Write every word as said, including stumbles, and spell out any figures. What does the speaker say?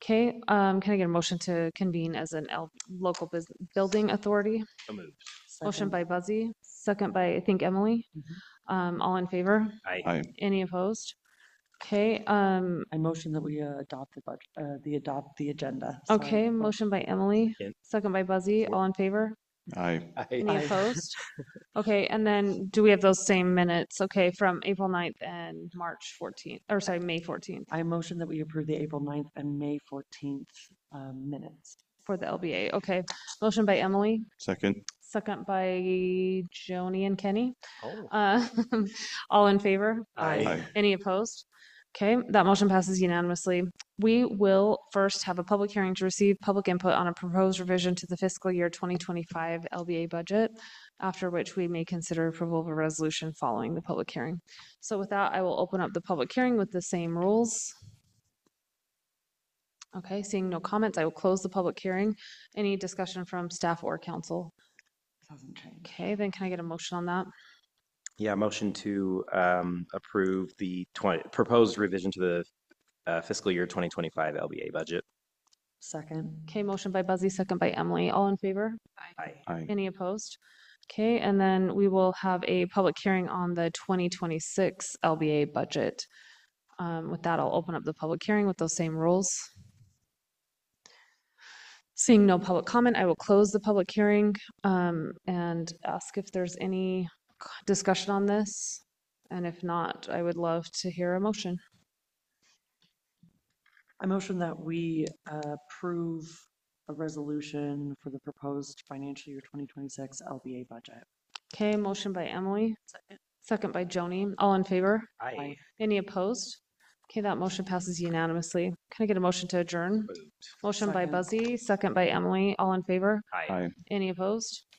Okay, um, can I get a motion to convene as an L- local bus- building authority? So moved. Motion Second. by Buzzy, second by, I think, Emily. Um, all in favor? Aye. Aye. Any opposed? Okay, um, I motion that we uh, adopt the budget, uh, the adopt the agenda. Sorry. okay, motion by Emily, Second. second by Buzzy, all in favor? Aye. Any Aye. opposed? Okay, and then do we have those same minutes? Okay, from April ninth and March fourteenth, or sorry, May fourteenth I motion that we approve the April ninth and May fourteenth um, minutes. for the L B A. Okay, motion by Emily, Second. second by Joni and Kenny. Oh. Uh, all in favor? Aye. Aye. Any opposed? Okay, that motion passes unanimously. We will first have a public hearing to receive public input on a proposed revision to the fiscal year twenty twenty-five L B A budget, after which we may consider approval of a resolution following the public hearing. So with that, I will open up the public hearing with the same rules. Okay, seeing no comments, I will close the public hearing. Any discussion from staff or council? Hasn't changed. Okay, then can I get a motion on that? Yeah, motion to um, approve the twenty, proposed revision to the uh, fiscal year twenty twenty-five L B A budget. Second. Okay, motion by Buzzy, second by Emily. All in favor? Aye. Aye. Any opposed? Okay, and then we will have a public hearing on the twenty twenty-six L B A budget. Um, With that, I'll open up the public hearing with those same rules. Seeing no public comment, I will close the public hearing um, and ask if there's any discussion on this. And if not, I would love to hear a motion. I motion that we uh, approve a resolution for the proposed financial year twenty twenty-six L B A budget. Okay, motion by Emily, second by Joni. All in favor? Aye. Any opposed? Okay, that motion passes unanimously. Can I get a motion to adjourn? Moved. Motion by Second. Buzzy, second by Emily. All in favor? Aye. Aye. Any opposed?